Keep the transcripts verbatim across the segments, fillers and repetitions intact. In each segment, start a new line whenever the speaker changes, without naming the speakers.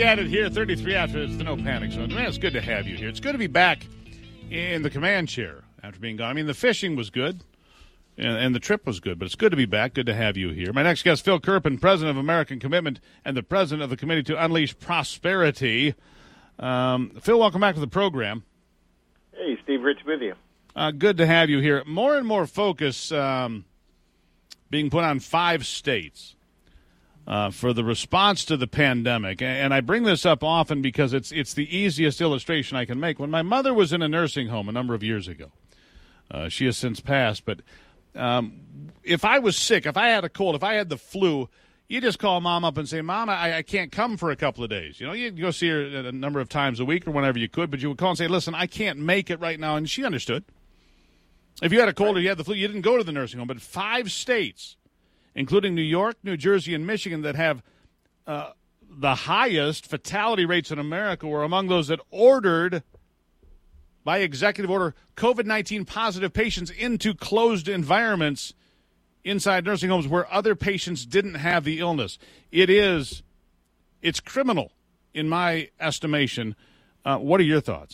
at it here, thirty-three after. It's the No Panic Zone. Man, it's good to have you here. It's good to be back in the command chair after being gone. I mean, the fishing was good, and, and the trip was good, but it's good to be back. Good to have you here. My next guest, Phil Kerpen, president of American Commitment and the president of the Committee to Unleash Prosperity. Um, Phil, welcome back to the program.
Hey, Steve, Rich with you.
Uh, good to have you here. More and more focus um, being put on five states uh, for the response to the pandemic. And I bring this up often because it's it's the easiest illustration I can make. When my mother was in a nursing home a number of years ago, uh, she has since passed, but um, if I was sick, if I had a cold, if I had the flu, you just call Mom up and say, Mom, I, I can't come for a couple of days. You know, you'd go see her a number of times a week or whenever you could, but you would call and say, listen, I can't make it right now. And she understood. If you had a cold or you had the flu, you didn't go to the nursing home. But five states, including New York, New Jersey, and Michigan, that have uh, the highest fatality rates in America were among those that ordered, by executive order, COVID nineteen positive patients into closed environments inside nursing homes where other patients didn't have the illness. It is, it's criminal, in my estimation. Uh, what are your thoughts?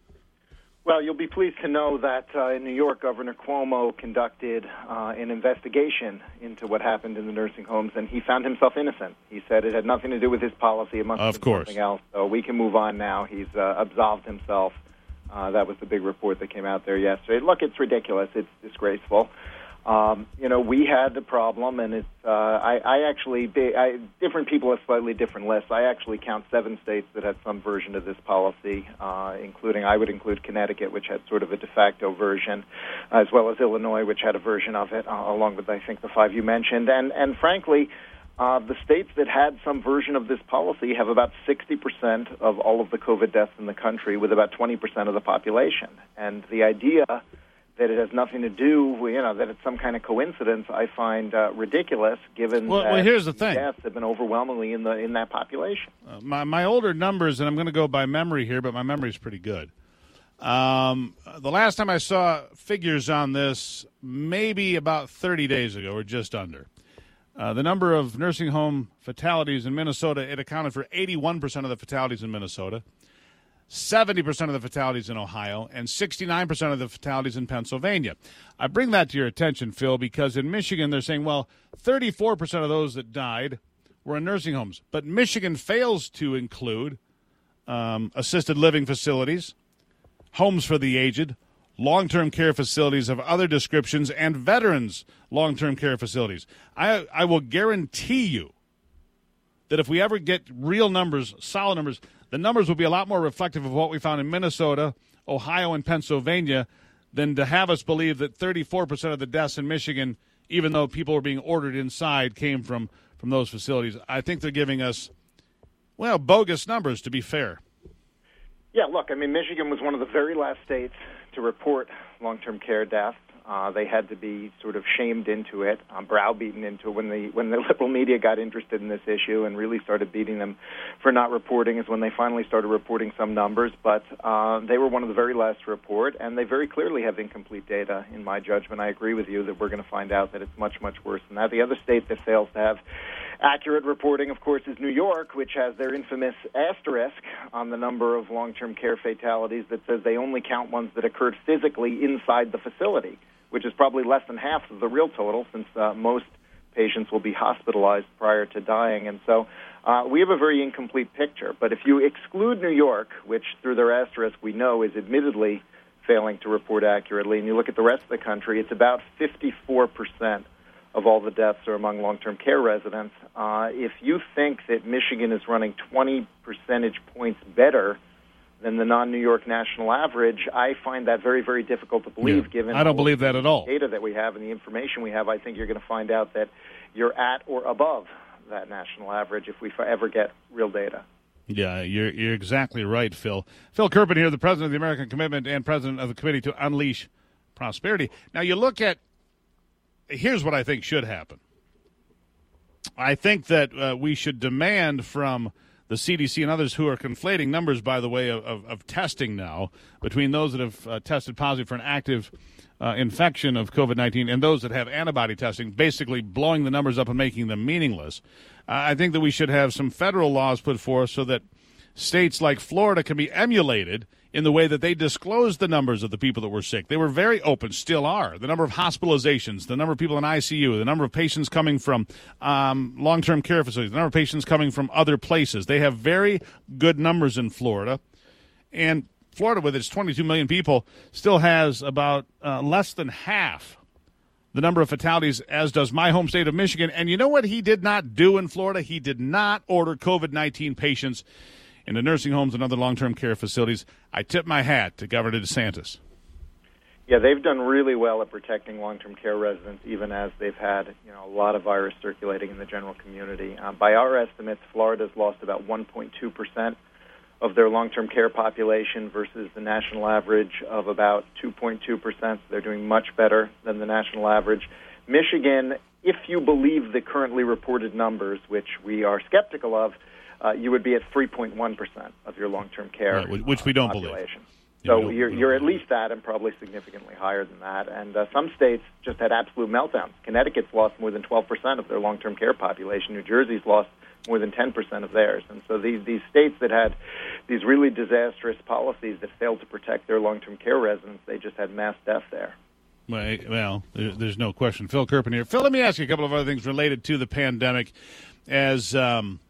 Well, you'll be pleased to know that uh, in New York, Governor Cuomo conducted uh, an investigation into what happened in the nursing homes, and he found himself innocent. He said it had nothing to do with his policy. It must have
Of
been
course.
something else. So we can move on now. He's uh, absolved himself. Uh, that was the big report that came out there yesterday. Look, it's ridiculous. It's disgraceful. Um, you know, we had the problem, and it's, uh, I, I actually, I, different people have slightly different lists. I actually count seven states that had some version of this policy, uh, including, I would include Connecticut, which had sort of a de facto version, as well as Illinois, which had a version of it, uh, along with, I think, the five you mentioned. And, and frankly, uh, the states that had some version of this policy have about sixty percent of all of the COVID deaths in the country, with about twenty percent of the population. And the idea that it has nothing to do, you know, that it's some kind of coincidence, I find uh, ridiculous, given
Well,
that
well, here's the thing.
deaths have been overwhelmingly in the in that population.
Uh, my, my older numbers, and I'm going to go by memory here, but my memory is pretty good. Um, the last time I saw figures on this, maybe about thirty days ago, or just under. Uh, the number of nursing home fatalities in Minnesota, it accounted for eighty-one percent of the fatalities in Minnesota, seventy percent of the fatalities in Ohio, and sixty-nine percent of the fatalities in Pennsylvania. I bring that to your attention, Phil, because in Michigan they're saying, well, thirty-four percent of those that died were in nursing homes. But Michigan fails to include um, assisted living facilities, homes for the aged, long-term care facilities of other descriptions, and veterans' long-term care facilities. I, I will guarantee you that if we ever get real numbers, solid numbers, the numbers will be a lot more reflective of what we found in Minnesota, Ohio, and Pennsylvania than to have us believe that thirty-four percent of the deaths in Michigan, even though people were being ordered inside, came from, from those facilities. I think they're giving us, well, bogus numbers, to be fair.
Yeah, look, I mean, Michigan was one of the very last states to report long-term care deaths. Uh, they had to be sort of shamed into it, um, browbeaten into it. When the when the liberal media got interested in this issue and really started beating them for not reporting is when they finally started reporting some numbers. But uh, they were one of the very last to report, and they very clearly have incomplete data, in my judgment. I agree with you that we're going to find out that it's much, much worse than that. The other state that fails to have accurate reporting, of course, is New York, which has their infamous asterisk on the number of long-term care fatalities that says they only count ones that occurred physically inside the facility, which is probably less than half of the real total, since uh, most patients will be hospitalized prior to dying. And so uh, we have a very incomplete picture. But if you exclude New York, which through their asterisk we know is admittedly failing to report accurately, and you look at the rest of the country, it's about fifty-four percent of all the deaths are among long-term care residents. Uh, if you think that Michigan is running twenty percentage points better than the non-New York national average, I find that very, very difficult to believe,
Yeah,
given
I don't believe that at all.
The data that we have and the information we have. I think you're going to find out that you're at or above that national average if we ever get real data.
Yeah, you're you're exactly right, Phil. Phil Kerpen here, the president of the American Commitment and president of the Committee to Unleash Prosperity. Now, you look at, here's what I think should happen. I think that uh, we should demand from the C D C and others who are conflating numbers, by the way, of, of, of testing now between those that have uh, tested positive for an active uh, infection of COVID nineteen and those that have antibody testing, basically blowing the numbers up and making them meaningless. Uh, I think that we should have some federal laws put forth so that states like Florida can be emulated in the way that they disclosed the numbers of the people that were sick. They were very open, still are. The number of hospitalizations, the number of people in I C U, the number of patients coming from um, long-term care facilities, the number of patients coming from other places. They have very good numbers in Florida. And Florida, with its twenty-two million people, still has about uh, less than half the number of fatalities, as does my home state of Michigan. And you know what he did not do in Florida? He did not order COVID nineteen patients into nursing homes and other long-term care facilities. I tip my hat to Governor DeSantis.
Yeah, they've done really well at protecting long-term care residents, even as they've had, you know, a lot of virus circulating in the general community. Uh, by our estimates, Florida's lost about one point two percent of their long-term care population versus the national average of about two point two percent. They're doing much better than the national average. Michigan, if you believe the currently reported numbers, which we are skeptical of, Uh, you would be at three point one percent of your long-term care
right, which we don't
uh, population.
believe.
So
yeah,
you're, you're at least that and probably significantly higher than that. And uh, some states just had absolute meltdowns. Connecticut's lost more than twelve percent of their long-term care population. New Jersey's lost more than ten percent of theirs. And so these, these states that had these really disastrous policies that failed to protect their long-term care residents, they just had mass death there.
Well, there's no question. Phil Kerpen here. Phil, let me ask you a couple of other things related to the pandemic. As... Um,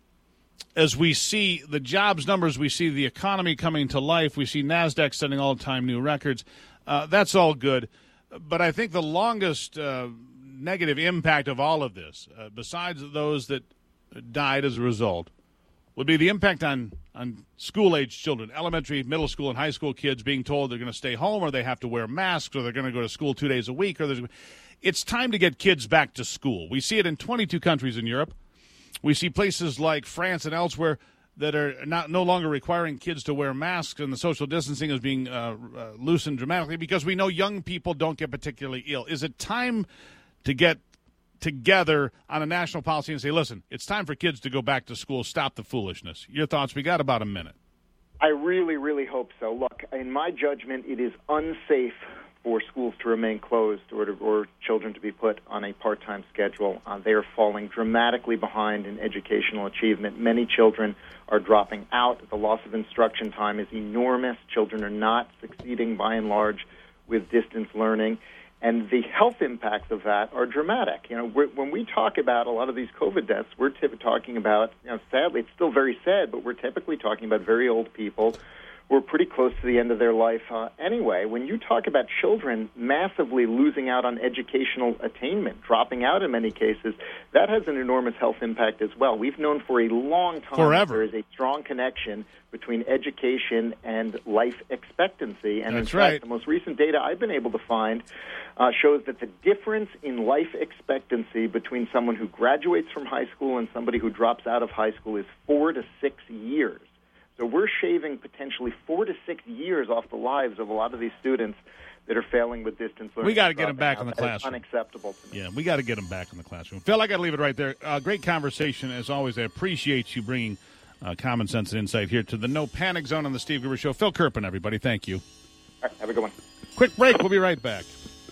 As we see the jobs numbers, we see the economy coming to life, we see NASDAQ setting all-time new records. Uh, that's all good. But I think the longest uh, negative impact of all of this, uh, besides those that died as a result, would be the impact on, on school-age children, elementary, middle school, and high school kids being told they're going to stay home or they have to wear masks or they're going to go to school two days a week. Or there's, It's time to get kids back to school. We see it in twenty-two countries in Europe. We see places like France and elsewhere that are not no longer requiring kids to wear masks, and the social distancing is being uh, uh, loosened dramatically because we know young people don't get particularly ill. Is it time to get together on a national policy and say, listen, it's time for kids to go back to school, stop the foolishness? Your thoughts? We got about a minute.
I really, really hope so. Look, in my judgment, it is unsafe for schools to remain closed or, to, or children to be put on a part-time schedule. Uh, they are falling dramatically behind in educational achievement. Many children are dropping out. The loss of instruction time is enormous. Children are not succeeding, by and large, with distance learning. And the health impacts of that are dramatic. You know, we're, when we talk about a lot of these COVID deaths, we're typically talking about, you know, sadly, it's still very sad, but we're typically talking about very old people who are pretty close to the end of their life uh, anyway. When you talk about children massively losing out on educational attainment, dropping out in many cases, that has an enormous health impact as well. We've known for a long time
Forever.
there is a strong connection between education and life expectancy. And
That's
in fact,
right.
the most recent data I've been able to find uh, shows that the difference in life expectancy between someone who graduates from high school and somebody who drops out of high school is four to six years. So we're shaving potentially four to six years off the lives of a lot of these students that are failing with distance learning.
We got to get them back in the classroom.
It's unacceptable to me.
Yeah, we got to get them back in the classroom. Phil, I got to leave it right there. Uh, great conversation, as always. I appreciate you bringing uh, common sense and insight here to the No Panic Zone on the Steve Gruber Show. Phil Kerpen, everybody, thank you.
All right, have a good one.
Quick break. We'll be right back.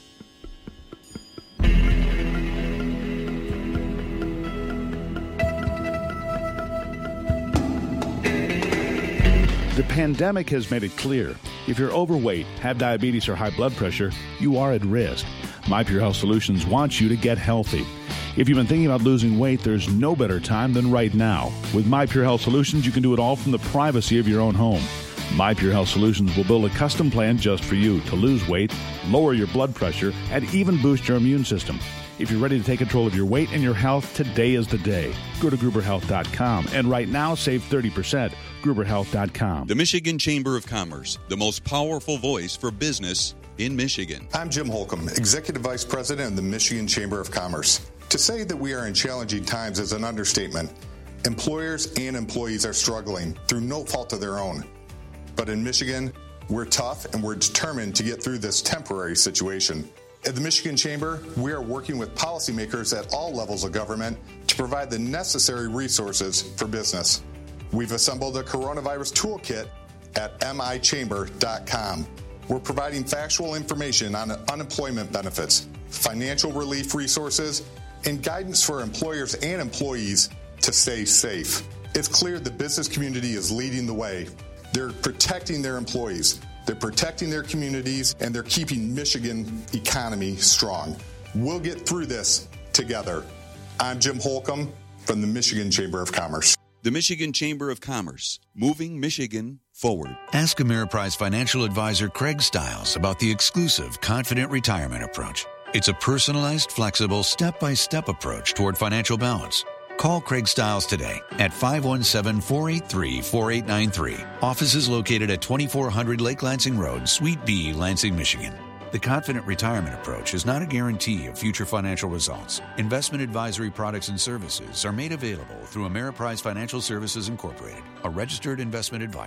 The pandemic has made it clear. If you're overweight, have diabetes, or high blood pressure, you are at risk. My Pure Health Solutions wants you to get healthy. If you've been thinking about losing weight, there's no better time than right now. With My Pure Health Solutions, you can do it all from the privacy of your own home. My Pure Health Solutions will build a custom plan just for you to lose weight, lower your blood pressure, and even boost your immune system. If you're ready to take control of your weight and your health, today is the day. Go to Gruber Health dot com and right now save thirty percent. Gruber Health dot com.
The Michigan Chamber of Commerce, the most powerful voice for business in Michigan.
I'm Jim Holcomb, Executive Vice President of the Michigan Chamber of Commerce. To say that we are in challenging times is an understatement. Employers and employees are struggling through no fault of their own. But in Michigan, we're tough and we're determined to get through this temporary situation. At the Michigan Chamber, we are working with policymakers at all levels of government to provide the necessary resources for business. We've assembled a coronavirus toolkit at m i chamber dot com. We're providing factual information on unemployment benefits, financial relief resources, and guidance for employers and employees to stay safe. It's clear the business community is leading the way. They're protecting their employees, they're protecting their communities, and they're keeping Michigan economy strong. We'll get through this together. I'm Jim Holcomb from the Michigan Chamber of Commerce.
The Michigan Chamber of Commerce, moving Michigan forward.
Ask Ameriprise financial advisor Craig Stiles about the exclusive Confident Retirement approach. It's a personalized, flexible, step-by-step approach toward financial balance. Call Craig Stiles today at five one seven, four eight three, four eight nine three. Office is located at twenty-four hundred Lake Lansing Road, Suite B, Lansing, Michigan. The Confident Retirement approach is not a guarantee of future financial results. Investment advisory products and services are made available through Ameriprise Financial Services Incorporated, a registered investment advisor.